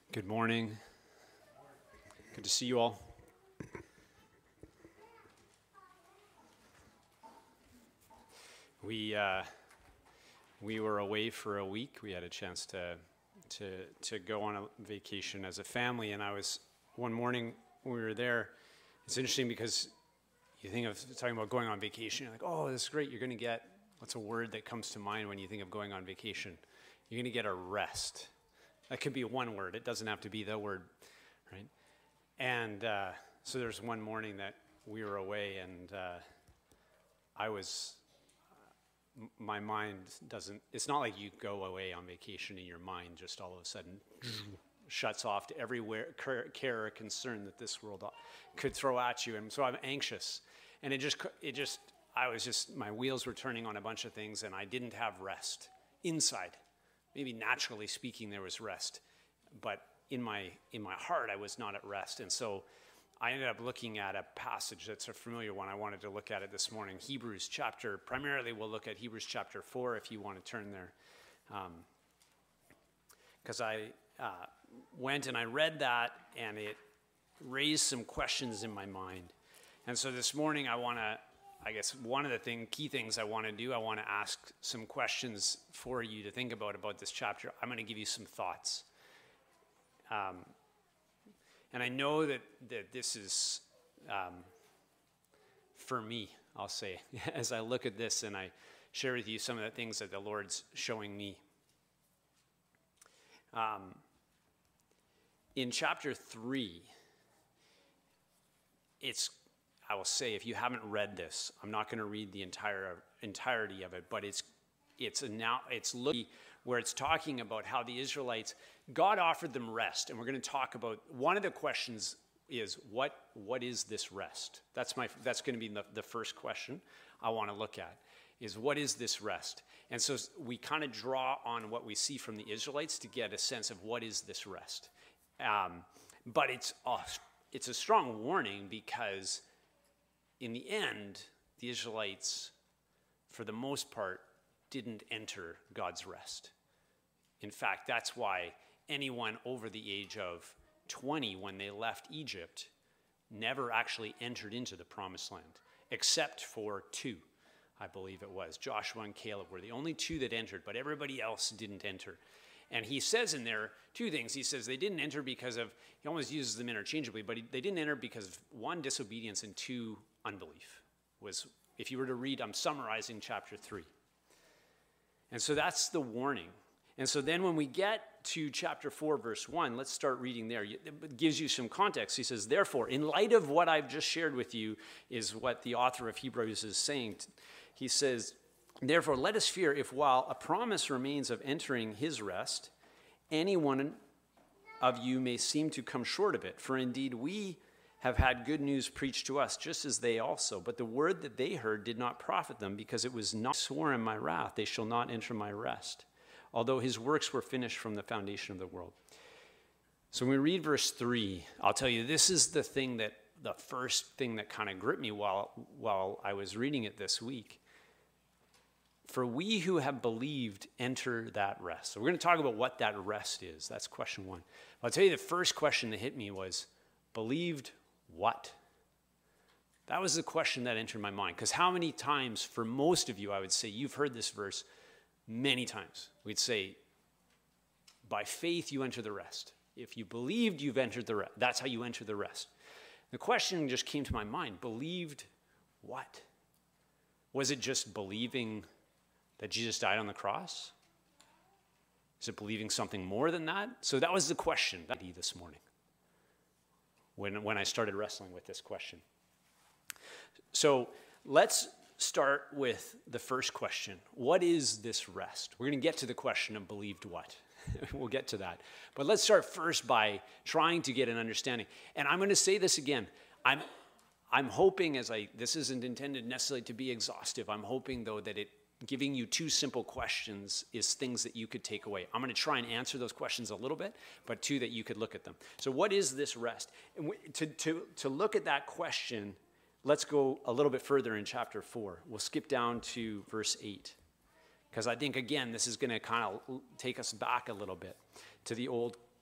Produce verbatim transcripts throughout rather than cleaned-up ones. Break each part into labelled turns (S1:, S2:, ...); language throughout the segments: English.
S1: Good morning. Good to see you all. We uh, we were away for a week. We had a chance to to to go on a vacation as a family, and I was one morning when we were there. It's interesting because you think of talking about going on vacation. You're like, oh, this is great. You're going to get what's a word that comes to mind when you think of going on vacation? You're going to get a rest. That could be one word. It doesn't have to be the word, right? And uh, so there's one morning that we were away, and uh, I was, uh, my mind doesn't, it's not like you go away on vacation and your mind just all of a sudden shuts off to everywhere care or concern that this world could throw at you. And so I'm anxious. And it just, it just, I was just, my wheels were turning on a bunch of things, and I didn't have rest inside. Maybe naturally speaking, there was rest, but in my in my heart, I was not at rest. And so I ended up looking at a passage that's a familiar one. I wanted to look at it this morning. Hebrews chapter, primarily we'll look at Hebrews chapter four if you want to turn there. Because um, I uh, went and I read that, and it raised some questions in my mind. And so this morning I want to, I guess one of the thing, key things I want to do, I want to ask some questions for you to think about about this chapter. I'm going to give you some thoughts. Um, and I know that, that this is, um, for me, I'll say, as I look at this and I share with you some of the things that the Lord's showing me. Um, in chapter three, it's I will say, if you haven't read this, I'm not going to read the entire entirety of it, but it's it's a now it's looking where it's talking about how the Israelites, God offered them rest, and we're going to talk about one of the questions is what what is this rest? That's my that's going to be the, the first question I want to look at is what is this rest? And so we kind of draw on what we see from the Israelites to get a sense of what is this rest. Um, but it's a, it's a strong warning because in the end, the Israelites, for the most part, didn't enter God's rest. In fact, that's why anyone over the age of twenty, when they left Egypt, never actually entered into the promised land, except for two, I believe it was. Joshua and Caleb were the only two that entered, but everybody else didn't enter. And he says in there two things. He says they didn't enter because of, he almost uses them interchangeably, but he, they didn't enter because of, one, disobedience, and two, unbelief. Was, if you were to read, I'm summarizing chapter three. And so that's the warning. And so then when we get to chapter four, verse one, let's start reading there. It gives you some context. He says, therefore, in light of what I've just shared with you, is what the author of Hebrews is saying. He says, therefore, let us fear if while a promise remains of entering his rest, any one of you may seem to come short of it. For indeed, we have had good news preached to us, just as they also. But the word that they heard did not profit them, because it was not sworn in my wrath, they shall not enter my rest, although his works were finished from the foundation of the world. So when we read verse three, I'll tell you, this is the thing that, the first thing that kind of gripped me while, while I was reading it this week. For we who have believed enter that rest. So we're going to talk about what that rest is. That's question one. I'll tell you the first question that hit me was, believed what? That was the question that entered my mind. Because how many times, for most of you, I would say, you've heard this verse many times. We'd say, by faith you enter the rest. If you believed, you've entered the rest. That's how you enter the rest. The question just came to my mind, believed what? Was it just believing that Jesus died on the cross? Is it believing something more than that? So that was the question this morning when, when I started wrestling with this question. So let's start with the first question. What is this rest? We're going to get to the question of believed what. We'll get to that. But let's start first by trying to get an understanding. And I'm going to say this again. I'm I'm hoping, as I, this isn't intended necessarily to be exhaustive. I'm hoping, though, that it giving you two simple questions is things that you could take away. I'm going to try and answer those questions a little bit, but two, that you could look at them. So what is this rest? And to, to, to look at that question, let's go a little bit further in chapter four. We'll skip down to verse eight, because I think, again, this is going to kind of take us back a little bit to the old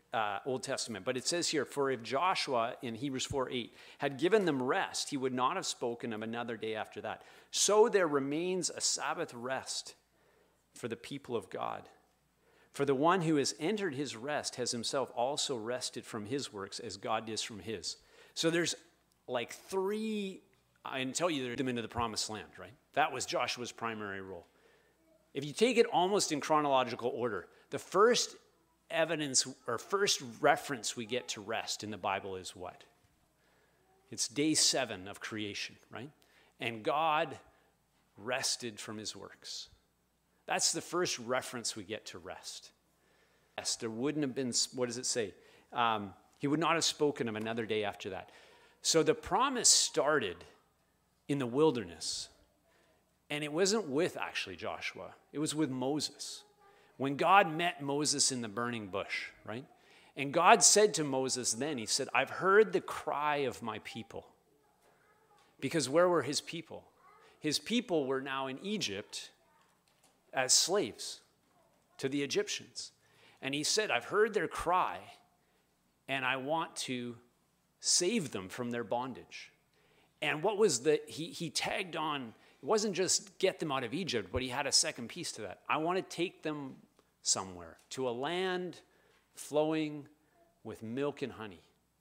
S1: uh, Old Testament. But it says here, for if Joshua, in Hebrews four eight, had given them rest, he would not have spoken of another day after that. So there remains a Sabbath rest for the people of God. For the one who has entered his rest has himself also rested from his works as God is from his. So there's like three, I can tell you, they're them into the promised land, right? That was Joshua's primary role. If you take it almost in chronological order, the first evidence or first reference we get to rest in the Bible is what? It's day seven of creation, right? And God rested from his works. That's the first reference we get to rest. There wouldn't have been, what does it say? Um, he would not have spoken of another day after that. So the promise started in the wilderness. And it wasn't with actually Joshua. It was with Moses. When God met Moses in the burning bush, right? And God said to Moses then, he said, I've heard the cry of my people. Because where were his people? His people were now in Egypt as slaves to the Egyptians. And he said, I've heard their cry, and I want to save them from their bondage. And what was the, he, he tagged on, it wasn't just get them out of Egypt, but he had a second piece to that. I want to take them somewhere, to a land flowing with milk and honey.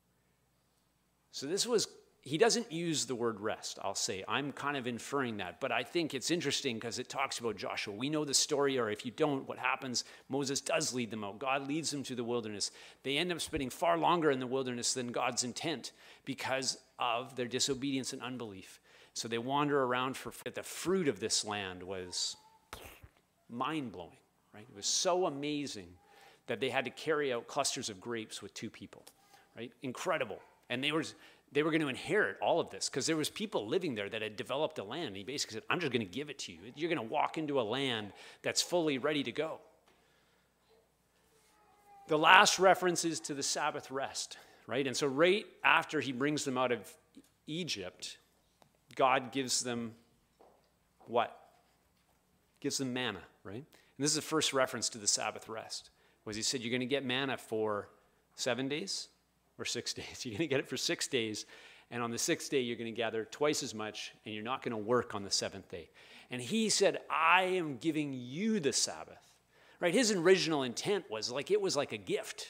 S1: So this was, he doesn't use the word rest, I'll say. I'm kind of inferring that, but I think it's interesting because it talks about Joshua. We know the story, or if you don't, what happens, Moses does lead them out. God leads them to the wilderness. They end up spending far longer in the wilderness than God's intent because of their disobedience and unbelief. So they wander around for, the fruit of this land was mind-blowing, right? It was so amazing that they had to carry out clusters of grapes with two people, right? Incredible. And they were, they were going to inherit all of this because there was people living there that had developed a land. And he basically said, I'm just going to give it to you. You're going to walk into a land that's fully ready to go. The last reference is to the Sabbath rest, right? And so right after he brings them out of Egypt, God gives them what? Gives them manna, right? And this is the first reference to the Sabbath rest. Was he said, you're going to get manna for seven days or six days. You're going to get it for six days. And on the sixth day, you're going to gather twice as much, and you're not going to work on the seventh day. And he said, I am giving you the Sabbath. Right? His original intent was like, it was like a gift.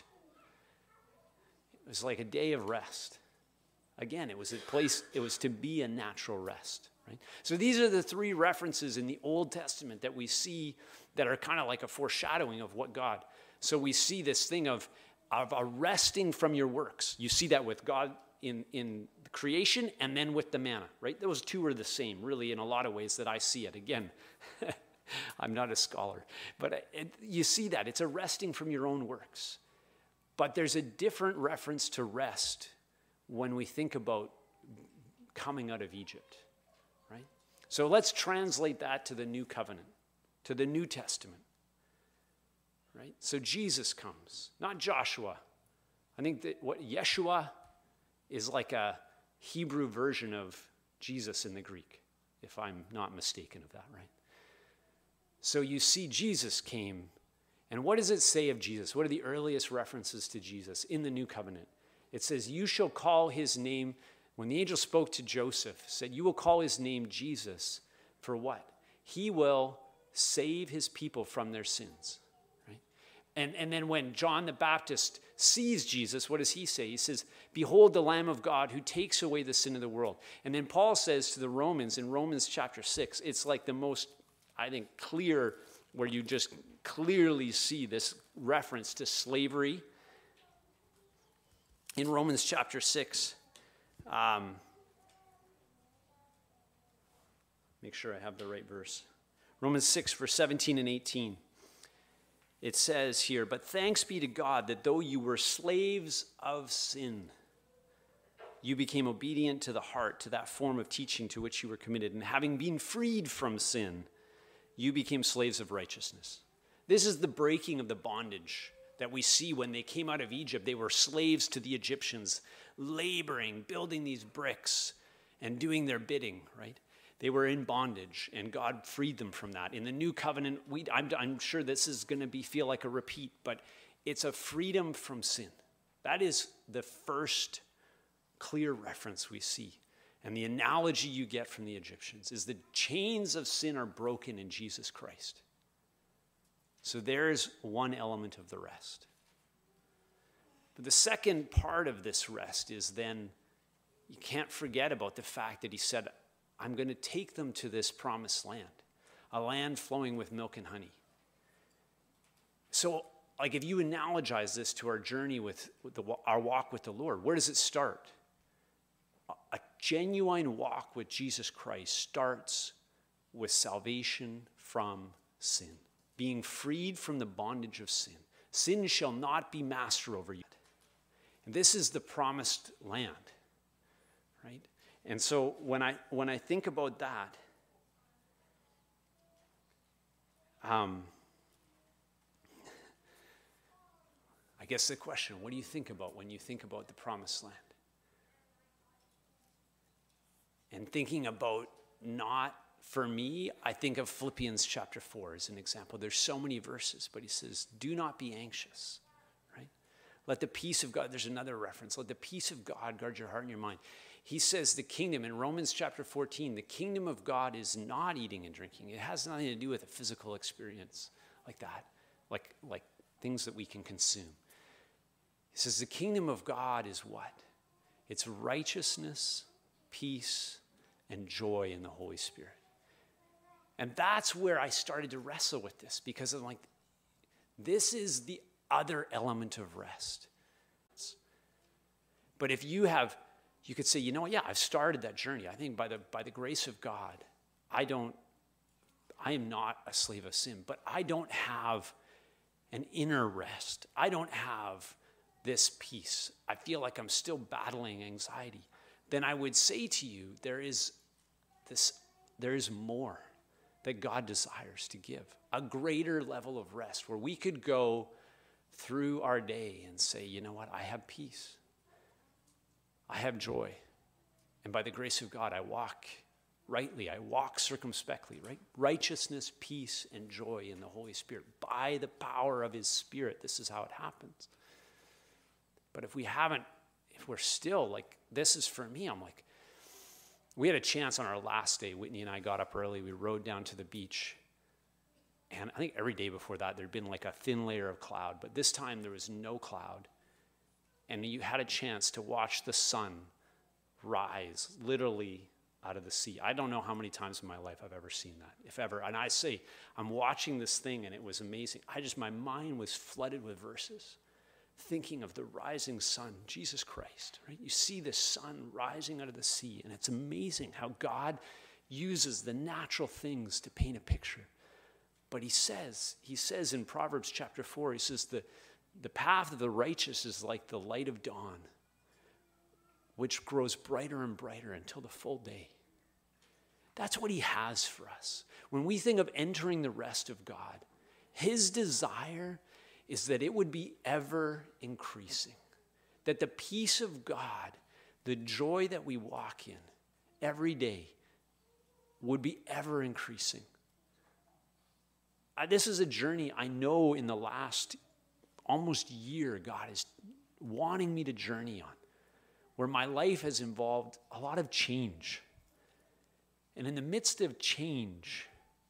S1: It was like a day of rest. Again, it was a place, it was to be a natural rest. Right? So these are the three references in the Old Testament that we see that are kind of like a foreshadowing of what God. So we see this thing of, of a resting from your works. You see that with God in, in creation and then with the manna, right? Those two are the same, really, in a lot of ways that I see it. Again, I'm not a scholar, but it, you see that. It's a resting from your own works. But there's a different reference to rest when we think about coming out of Egypt, right? So let's translate that to the New Covenant, to the New Testament, right? So Jesus comes, not Joshua. I think that what Yeshua is like a Hebrew version of Jesus in the Greek, if I'm not mistaken of that, right? So you see Jesus came, and what does it say of Jesus? What are the earliest references to Jesus in the New Covenant? It says, you shall call his name, when the angel spoke to Joseph, said, you will call his name Jesus, for what? He will save his people from their sins, right? And, and then when John the Baptist sees Jesus, what does he say? He says, behold the Lamb of God who takes away the sin of the world. And then Paul says to the Romans in Romans chapter six, it's like the most, I think, clear, where you just clearly see this reference to slavery. In Romans chapter six, um, make sure I have the right verse. Romans six, verse seventeen and eighteen. It says here, but thanks be to God that though you were slaves of sin, you became obedient to the heart, to that form of teaching to which you were committed. And having been freed from sin, you became slaves of righteousness. This is the breaking of the bondage that we see when they came out of Egypt. They were slaves to the Egyptians, laboring, building these bricks, and doing their bidding, right? They were in bondage, and God freed them from that. In the new covenant, we, I'm, I'm sure this is going to be feel like a repeat, but it's a freedom from sin. That is the first clear reference we see. And the analogy you get from the Egyptians is the chains of sin are broken in Jesus Christ. So there's one element of the rest. But the second part of this rest is then, you can't forget about the fact that he said, I'm going to take them to this promised land, a land flowing with milk and honey. So, like, if you analogize this to our journey with, with the, our walk with the Lord, where does it start? A, a genuine walk with Jesus Christ starts with salvation from sin, being freed from the bondage of sin. Sin shall not be master over you. And this is the promised land, right? And so when I when I think about that, um, I guess the question, what do you think about when you think about the promised land? And thinking about not, for me, I think of Philippians chapter four as an example. There's so many verses, but he says, do not be anxious, right? Let the peace of God, there's another reference, let the peace of God guard your heart and your mind. He says the kingdom, in Romans chapter fourteen, the kingdom of God is not eating and drinking. It has nothing to do with a physical experience like that, like, like things that we can consume. He says the kingdom of God is what? It's righteousness, peace, and joy in the Holy Spirit. And that's where I started to wrestle with this, because I'm like, this is the other element of rest. But if you have, you could say, you know what, yeah, I've started that journey. I think by the by the grace of God, I don't, I am not a slave of sin, but I don't have an inner rest. I don't have this peace. I feel like I'm still battling anxiety. Then I would say to you, there is this, there is more that God desires to give, a greater level of rest where we could go through our day and say, you know what, I have peace. I have joy. And by the grace of God, I walk rightly. I walk circumspectly, right? Righteousness, peace, and joy in the Holy Spirit. By the power of his Spirit, this is how it happens. But if we haven't, if we're still like, this is for me, I'm like, we had a chance on our last day. Whitney and I got up early. We rode down to the beach. And I think every day before that, there'd been like a thin layer of cloud. But this time there was no cloud. And you had a chance to watch the sun rise literally out of the sea. I don't know how many times in my life I've ever seen that, if ever. And I say, I'm watching this thing and it was amazing. I just, my mind was flooded with verses, thinking of the rising sun, Jesus Christ, right? You see the sun rising out of the sea, and it's amazing how God uses the natural things to paint a picture. But he says, he says in Proverbs chapter four, he says, the, the path of the righteous is like the light of dawn, which grows brighter and brighter until the full day. That's what he has for us. When we think of entering the rest of God, his desire is that it would be ever increasing, that the peace of God, the joy that we walk in every day would be ever increasing. Uh, this is a journey I know in the last almost year God is wanting me to journey on, where my life has involved a lot of change. And in the midst of change,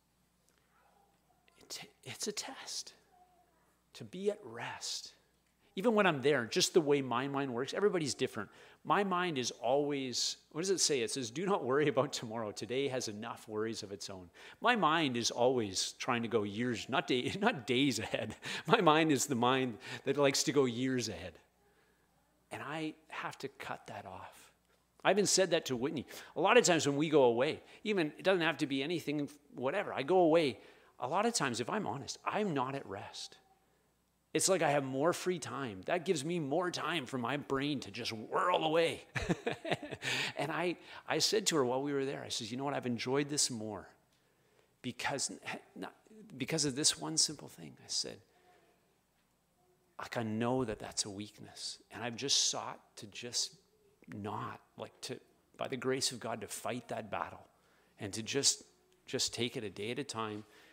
S1: it, it's a test to be at rest. Even when I'm there, just the way my mind works, everybody's different. My mind is always, what does it say? It says, do not worry about tomorrow. Today has enough worries of its own. My mind is always trying to go years, not, day, not days ahead. My mind is the mind that likes to go years ahead. And I have to cut that off. I even said that to Whitney. A lot of times when we go away, even, it doesn't have to be anything, whatever. I go away, a lot of times, if I'm honest, I'm not at rest. It's like I have more free time. That gives me more time for my brain to just whirl away. And I, I said to her while we were there, I said, you know what, I've enjoyed this more because, not, because of this one simple thing. I said, like, I know that that's a weakness. And I've just sought to just not, like to, by the grace of God, to fight that battle and to just, just take it a day at a time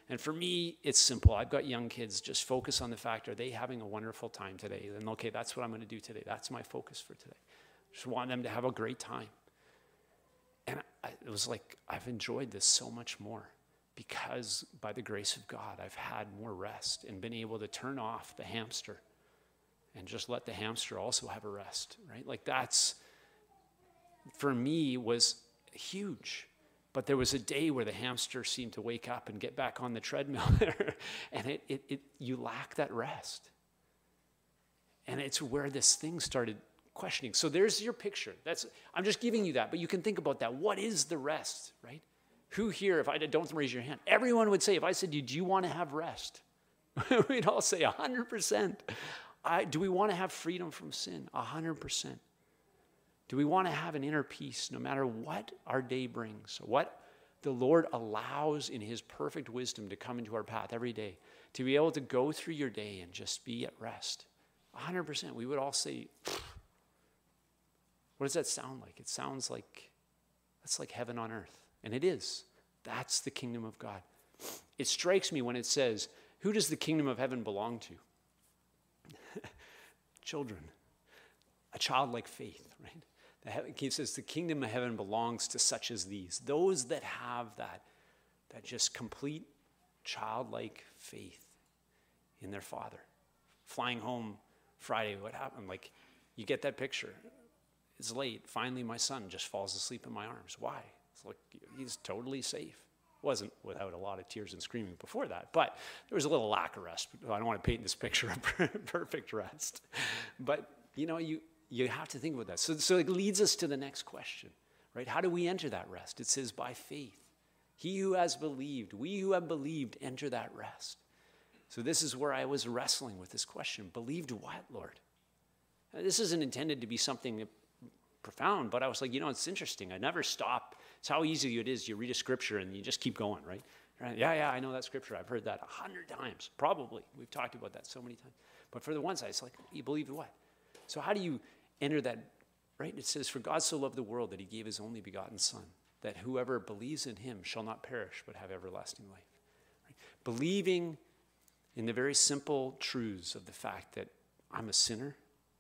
S1: And for me, it's simple. I've got young kids. Just focus on the fact, are they having a wonderful time today? Then, okay, that's what I'm going to do today. That's my focus for today. Just want them to have a great time. And I, it was like, I've enjoyed this so much more because by the grace of God, I've had more rest and been able to turn off the hamster and just let the hamster also have a rest, right? Like that's, for me, was huge. But there was a day where the hamster seemed to wake up and get back on the treadmill and it, it, it, you lack that rest. And it's where this thing started questioning. So there's your picture. That's, I'm just giving you that, but you can think about that. What is the rest, right? Who here, if I don't raise your hand, everyone would say, if I said to you, do you want to have rest? We'd all say one hundred percent. I, do we want to have freedom from sin? one hundred percent. Do we want to have an inner peace no matter what our day brings, what the Lord allows in his perfect wisdom to come into our path every day, to be able to go through your day and just be at rest? one hundred percent. We would all say, what does that sound like? It sounds like, that's like heaven on earth. And it is. That's the kingdom of God. It strikes me when it says, who does the kingdom of heaven belong to? Children. A childlike faith, right? He says the kingdom of heaven belongs to such as these. Those that have that, that just complete childlike faith in their Father. Flying home Friday, what happened? Like, you get that picture. It's late. Finally, my son just falls asleep in my arms. Why? It's like, he's totally safe. Wasn't without a lot of tears and screaming before that, but there was a little lack of rest. I don't want to paint this picture of perfect rest. But, you know, you, you have to think about that. So, so it leads us to the next question, right? How do we enter that rest? It says by faith. He who has believed, we who have believed, enter that rest. So this is where I was wrestling with this question. Believed what, Lord? Now, this isn't intended to be something profound, but I was like, you know, it's interesting. I never stop. It's how easy it is. You read a scripture and you just keep going, right? right? Yeah, yeah, I know that scripture. I've heard that a hundred times, probably. We've talked about that so many times. But for the one side, it's like, you believe what? So how do you enter that, right? It says, for God so loved the world that he gave his only begotten son, that whoever believes in him shall not perish, but have everlasting life. Right? Believing in the very simple truths of the fact that I'm a sinner,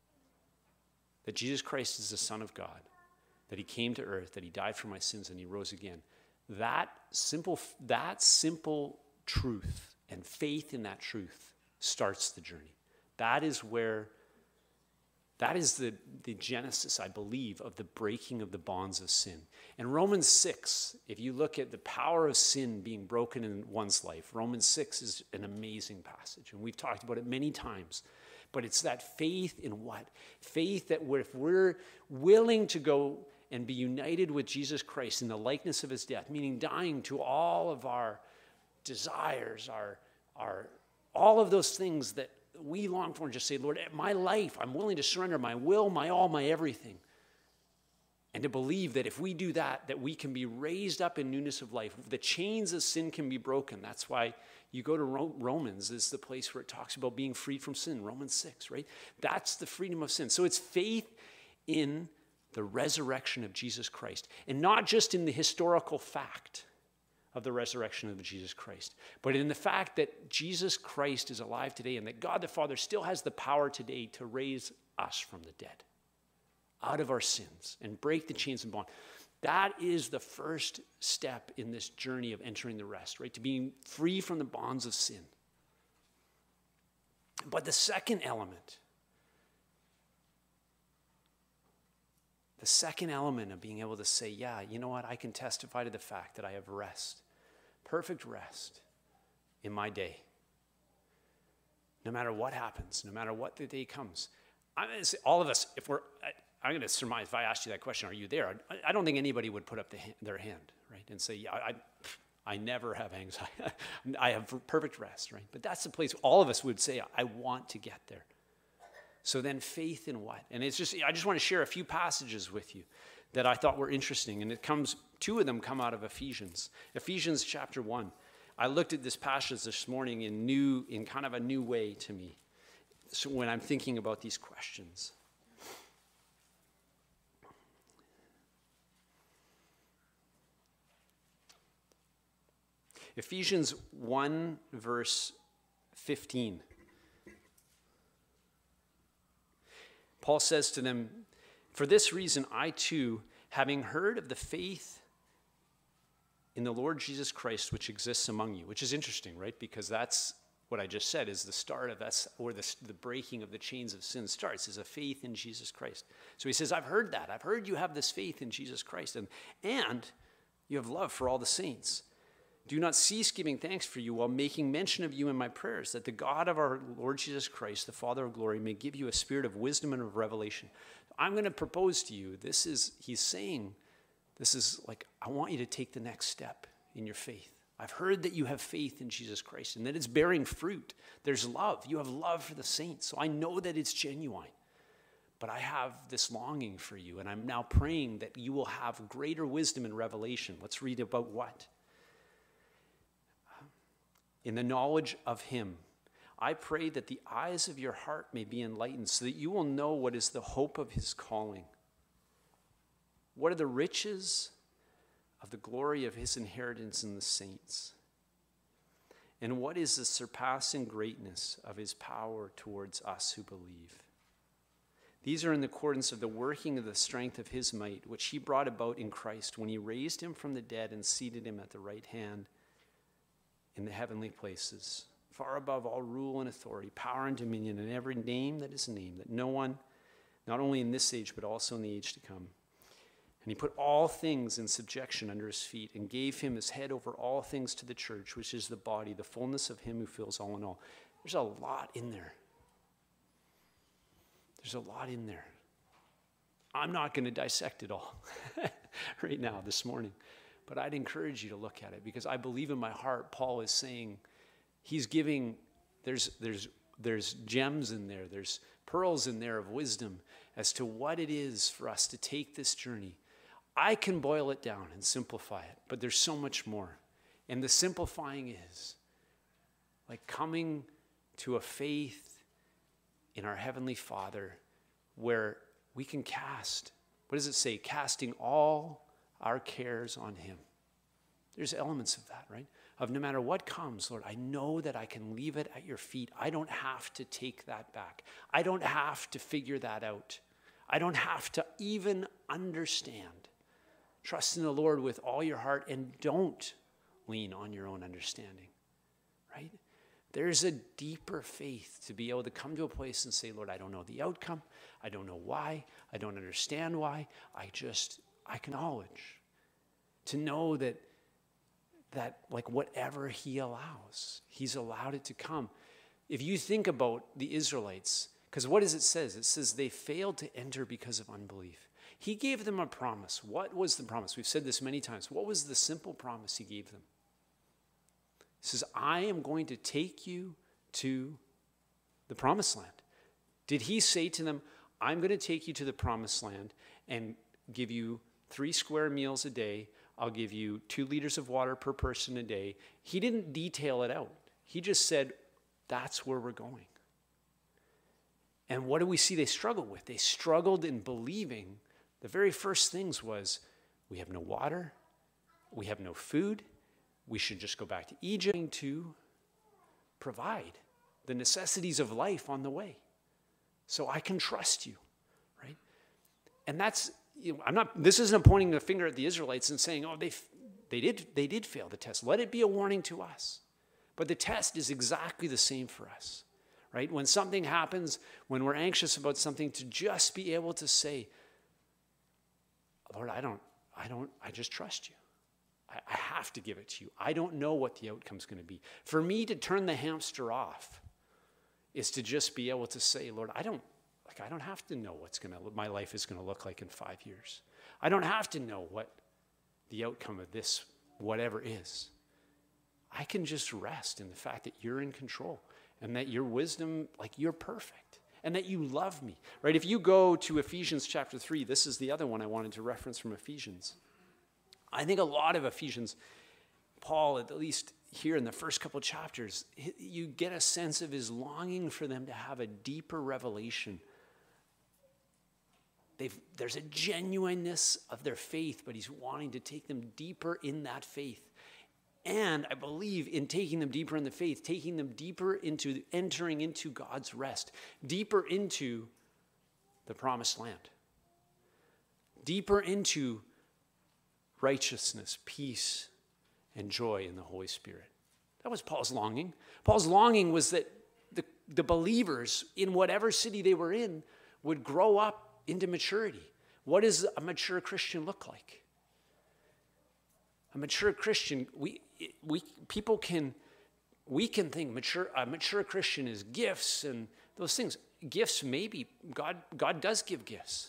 S1: that Jesus Christ is the Son of God, that he came to earth, that he died for my sins, and he rose again. That simple, that simple truth and faith in that truth starts the journey. That is where, that is the, the genesis, I believe, of the breaking of the bonds of sin. In Romans six, if you look at the power of sin being broken in one's life, Romans six is an amazing passage, and we've talked about it many times. But it's that faith in what? Faith that we're, if we're willing to go and be united with Jesus Christ in the likeness of his death, meaning dying to all of our desires, our, our, all of those things that we long for, and just say, Lord, my life, I'm willing to surrender my will, my all, my everything. And to believe that if we do that, that we can be raised up in newness of life. The chains of sin can be broken. That's why you go to Romans, is the place where it talks about being freed from sin, Romans six, right? That's the freedom of sin. So it's faith in the resurrection of Jesus Christ. And not just in the historical fact of the resurrection of Jesus Christ, but in the fact that Jesus Christ is alive today and that God the Father still has the power today to raise us from the dead, out of our sins, and break the chains and bond. That is the first step in this journey of entering the rest, right? To being free from the bonds of sin. But the second element, the second element of being able to say, yeah, you know what? I can testify to the fact that I have rest, perfect rest in my day. No matter what happens, no matter what the day comes. I'm going to say, all of us, if we're... I, I'm going to surmise, if I asked you that question, are you there? I, I don't think anybody would put up the, their hand, right, and say, yeah, I, I never have anxiety. I have perfect rest, right? But that's the place all of us would say, I want to get there. So then faith in what? And it's just, I just want to share a few passages with you that I thought were interesting. And it comes, two of them come out of Ephesians. Ephesians chapter one. I looked at this passage this morning in new, in kind of a new way to me. So when I'm thinking about these questions. Ephesians one, verse fifteen. Paul says to them, "For this reason, I too, having heard of the faith in the Lord Jesus Christ, which exists among you," which is interesting, right? Because that's what I just said is the start of that's or the, the breaking of the chains of sin starts is a faith in Jesus Christ. So he says, I've heard that. I've heard you have this faith in Jesus Christ, and, and you have love for all the saints. Do not cease giving thanks for you while making mention of you in my prayers, that the God of our Lord Jesus Christ, the Father of glory, may give you a spirit of wisdom and of revelation. I'm going to propose to you, this is, he's saying, this is like, I want you to take the next step in your faith. I've heard that you have faith in Jesus Christ and that it's bearing fruit. There's love. You have love for the saints. So I know that it's genuine. But I have this longing for you, and I'm now praying that you will have greater wisdom and revelation. Let's read about what? In the knowledge of him, I pray that the eyes of your heart may be enlightened so that you will know what is the hope of his calling. What are the riches of the glory of his inheritance in the saints? And what is the surpassing greatness of his power towards us who believe? These are in accordance of the working of the strength of his might, which he brought about in Christ when he raised him from the dead and seated him at the right hand in the heavenly places, far above all rule and authority, power and dominion, and every name that is named, that no one, not only in this age, but also in the age to come. And he put all things in subjection under his feet and gave him his head over all things to the church, which is the body, the fullness of him who fills all in all. There's a lot in there. There's a lot in there. I'm not going to dissect it all right now this morning. But I'd encourage you to look at it because I believe in my heart Paul is saying he's giving, there's, there's, there's gems in there, there's pearls in there of wisdom as to what it is for us to take this journey. I can boil it down and simplify it, but there's so much more. And the simplifying is like coming to a faith in our Heavenly Father where we can cast, what does it say? Casting all our cares on him. There's elements of that, right? Of no matter what comes, Lord, I know that I can leave it at your feet. I don't have to take that back. I don't have to figure that out. I don't have to even understand. Trust in the Lord with all your heart and don't lean on your own understanding, right? There's a deeper faith to be able to come to a place and say, Lord, I don't know the outcome. I don't know why. I don't understand why. I just I acknowledge to know that, that like whatever he allows, he's allowed it to come. If you think about the Israelites, because what does it say? It says they failed to enter because of unbelief. He gave them a promise. What was the promise? We've said this many times. What was the simple promise he gave them? He says, I am going to take you to the promised land. Did he say to them, I'm going to take you to the promised land and give you three square meals a day. I'll give you two liters of water per person a day. He didn't detail it out. He just said, that's where we're going. And what do we see they struggled with? They struggled in believing. The very first things was, we have no water. We have no food. We should just go back to Egypt to provide the necessities of life on the way. So I can trust you, right? And that's, you know, I'm not, this isn't pointing the finger at the Israelites and saying, oh, they, they did, they did fail the test. Let it be a warning to us. But the test is exactly the same for us, right? When something happens, when we're anxious about something, to just be able to say, Lord, I don't, I don't, I just trust you. I, I have to give it to you. I don't know what the outcome's going to be. For me to turn the hamster off is to just be able to say, Lord, I don't, like, I don't have to know what's going to, my life is going to look like in five years. I don't have to know what the outcome of this, whatever is. I can just rest in the fact that you're in control and that your wisdom, like, you're perfect and that you love me, right? If you go to Ephesians chapter three, this is the other one I wanted to reference from Ephesians. I think a lot of Ephesians, Paul, at least here in the first couple of chapters, you get a sense of his longing for them to have a deeper revelation. They've, there's a genuineness of their faith, but he's wanting to take them deeper in that faith. And I believe in taking them deeper in the faith, taking them deeper into entering into God's rest, deeper into the promised land, deeper into righteousness, peace, and joy in the Holy Spirit. That was Paul's longing. Paul's longing was that the, the believers in whatever city they were in would grow up into maturity. What does a mature Christian look like? A mature Christian, we, we, people can, we can think mature, a mature Christian is gifts and those things. Gifts, maybe. God, God does give gifts.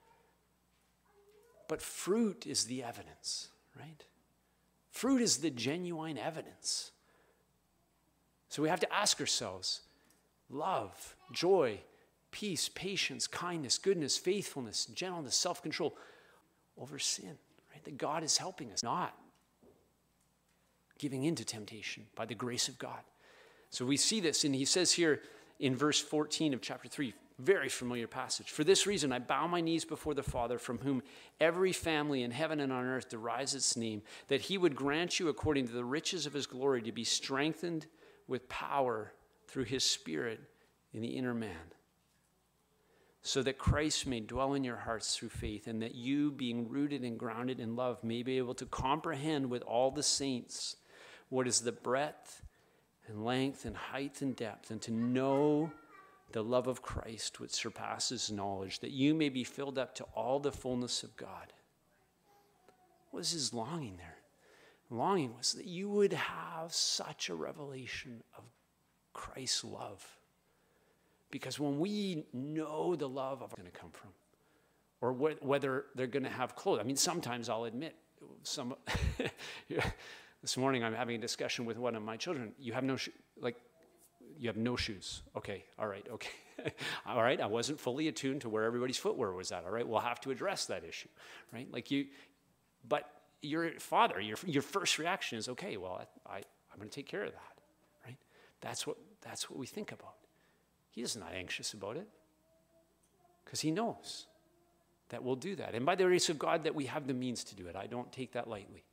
S1: But fruit is the evidence, right? Fruit is the genuine evidence. So we have to ask ourselves, love, joy, peace, patience, kindness, goodness, faithfulness, gentleness, self-control over sin, right? That God is helping us, not giving in to temptation by the grace of God. So we see this, and he says here in verse fourteen of chapter three, very familiar passage. For this reason, I bow my knees before the Father, from whom every family in heaven and on earth derives its name, that he would grant you, according to the riches of his glory, to be strengthened with power through his Spirit in the inner man, so that Christ may dwell in your hearts through faith, and that you, being rooted and grounded in love, may be able to comprehend with all the saints what is the breadth and length and height and depth, and to know the love of Christ which surpasses knowledge, that you may be filled up to all the fullness of God. What was his longing there? Longing was that you would have such a revelation of Christ's love. Because when we know the love of where it's going to come from, or wh- whether they're going to have clothes. I mean, sometimes I'll admit, some this morning I'm having a discussion with one of my children. You have no shoes, like, you have no shoes. Okay, all right, okay. All right, I wasn't fully attuned to where everybody's footwear was at. All right, we'll have to address that issue, right? Like you, but your father, your your first reaction is, okay, well, I, I I'm going to take care of that, right? That's what that's what we think about. He is not anxious about it because he knows that we'll do that. And by the grace of God, that we have the means to do it. I don't take that lightly.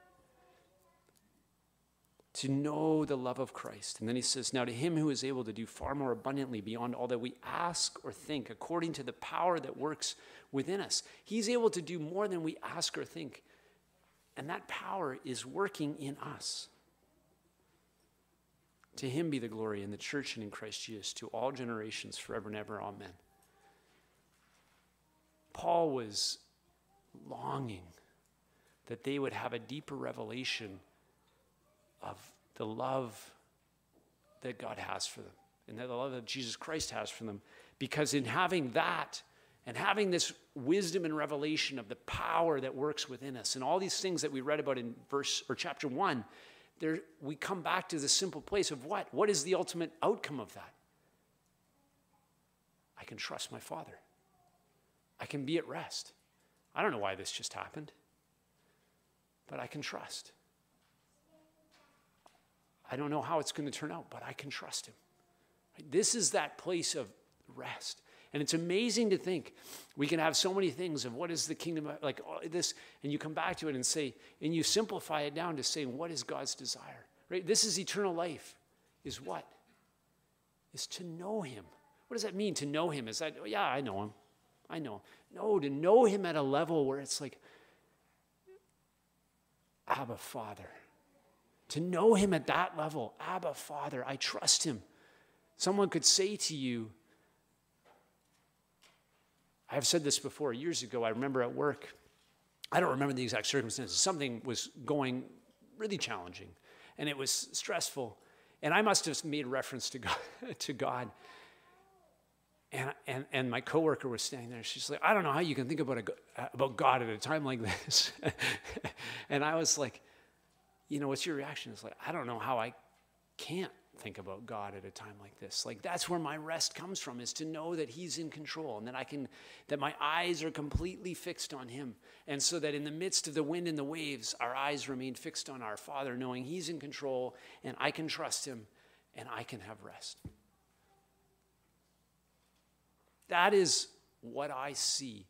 S1: To know the love of Christ. And then he says, now to him who is able to do far more abundantly beyond all that we ask or think, according to the power that works within us. He's able to do more than we ask or think. And that power is working in us. To him be the glory in the church and in Christ Jesus to all generations forever and ever. Amen. Paul was longing that they would have a deeper revelation of the love that God has for them and that the love that Jesus Christ has for them. Because in having that and having this wisdom and revelation of the power that works within us and all these things that we read about in verse or chapter one, there, we come back to the simple place of what? What is the ultimate outcome of that? I can trust my Father. I can be at rest. I don't know why this just happened, but I can trust. I don't know how it's going to turn out, but I can trust him. This is that place of rest. And it's amazing to think we can have so many things of what is the kingdom, like this, and you come back to it and say, and you simplify it down to say, what is God's desire? Right? This is eternal life. Is what? Is to know him. What does that mean, to know him? Is that, oh, yeah, I know him. I know. No, to know him at a level where it's like, Abba, Father. To know him at that level, Abba, Father, I trust him. Someone could say to you, I've said this before, years ago, I remember at work, I don't remember the exact circumstances, something was going really challenging, and it was stressful, and I must have made reference to God, to God. And, and, and my coworker was standing there, she's like, I don't know how you can think about, a, about God at a time like this. And I was like, you know, what's your reaction? It's like, I don't know how I can't think about God at a time like this. Like, that's where my rest comes from, is to know that he's in control and that I can, that my eyes are completely fixed on him. And so that in the midst of the wind and the waves, our eyes remain fixed on our Father, knowing he's in control and I can trust him and I can have rest. That is what I see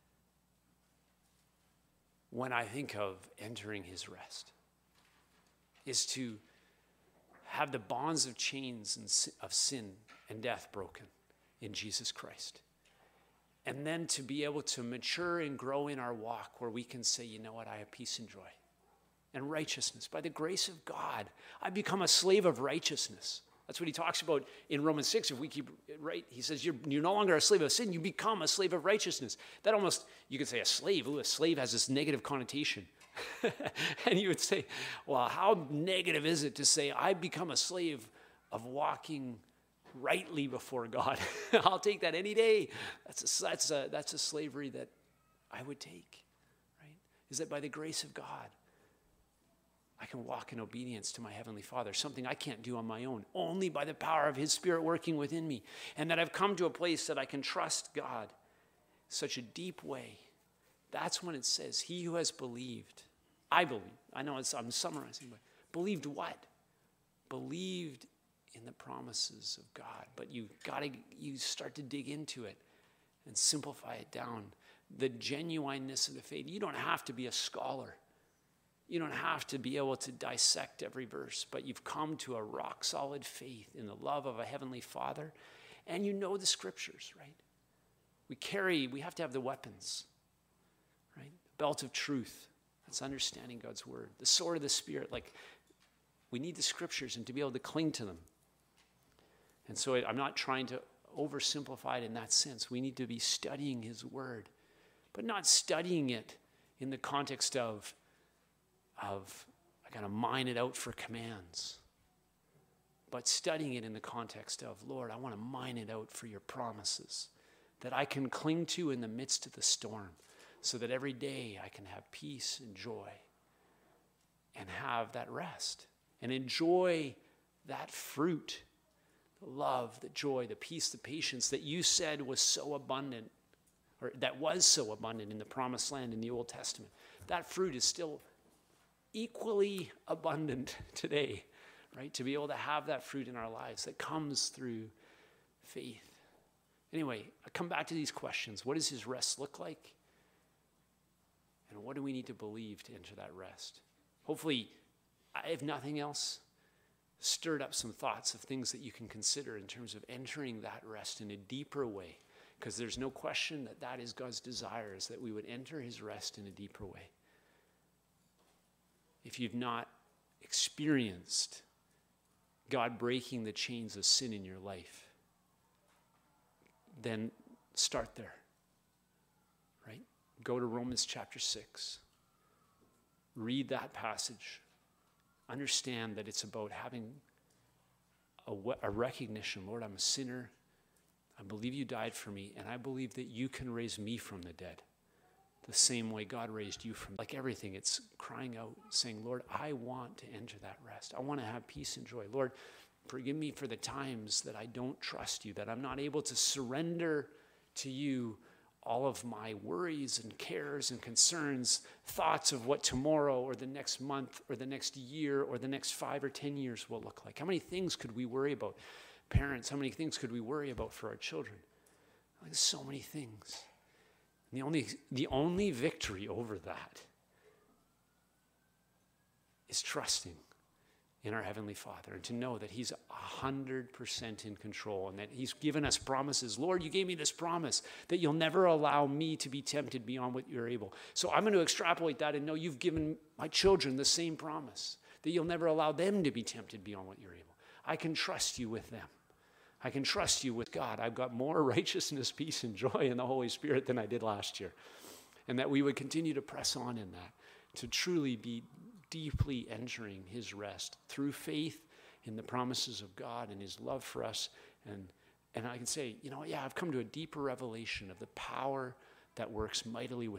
S1: when I think of entering his rest. is to have the bonds of chains and si- of sin and death broken in Jesus Christ. And then to be able to mature and grow in our walk where we can say, you know what, I have peace and joy and righteousness. By the grace of God, I become a slave of righteousness. That's what he talks about in Romans six. If we keep right, he says, you're, you're no longer a slave of sin, you become a slave of righteousness. That almost, you could say a slave. Ooh, a slave has this negative connotation. And you would say, well, how negative is it to say, I become a slave of walking rightly before God? I'll take that any day. That's a, that's a, that's a slavery that I would take, right? Is that by the grace of God, I can walk in obedience to my Heavenly Father, something I can't do on my own, only by the power of His Spirit working within me. And that I've come to a place that I can trust God such a deep way. That's when it says, he who has believed, I believe, I know it's, I'm summarizing, but believed what? Believed in the promises of God. But you got to, you start to dig into it and simplify it down. The genuineness of the faith. You don't have to be a scholar. You don't have to be able to dissect every verse, but you've come to a rock solid faith in the love of a Heavenly Father, and you know the scriptures, right? We carry, we have to have the weapons, right? The belt of truth. That's understanding God's word. The sword of the Spirit, like we need the scriptures and to be able to cling to them. And so I'm not trying to oversimplify it in that sense. We need to be studying His word, but not studying it in the context of of I gotta mine it out for commands, but studying it in the context of, Lord, I want to mine it out for your promises that I can cling to in the midst of the storm, so that every day I can have peace and joy and have that rest and enjoy that fruit, the love, the joy, the peace, the patience that you said was so abundant, or that was so abundant in the promised land in the Old Testament. That fruit is still equally abundant today, right? To be able to have that fruit in our lives that comes through faith. Anyway, I come back to these questions. What does His rest look like? And what do we need to believe to enter that rest? Hopefully, if nothing else, stirred up some thoughts of things that you can consider in terms of entering that rest in a deeper way. Because there's no question that that is God's desire, is that we would enter His rest in a deeper way. If you've not experienced God breaking the chains of sin in your life, then start there, right? Go to Romans chapter six. Read that passage. Understand that it's about having a, a recognition, Lord, I'm a sinner. I believe you died for me, and I believe that you can raise me from the dead. The same way God raised you from, like everything, it's crying out, saying, Lord, I want to enter that rest. I want to have peace and joy. Lord, forgive me for the times that I don't trust you, that I'm not able to surrender to you all of my worries and cares and concerns, thoughts of what tomorrow or the next month or the next year or the next five or ten years will look like. How many things could we worry about? Parents, how many things could we worry about for our children? Like so many things. The only, the only victory over that is trusting in our Heavenly Father and to know that He's one hundred percent in control and that He's given us promises. Lord, you gave me this promise that you'll never allow me to be tempted beyond what you're able. So I'm going to extrapolate that and know you've given my children the same promise, that you'll never allow them to be tempted beyond what you're able. I can trust you with them. I can trust you with God. I've got more righteousness, peace, and joy in the Holy Spirit than I did last year. And that we would continue to press on in that, to truly be deeply entering His rest through faith in the promises of God and His love for us. And, and I can say, you know, yeah, I've come to a deeper revelation of the power that works mightily within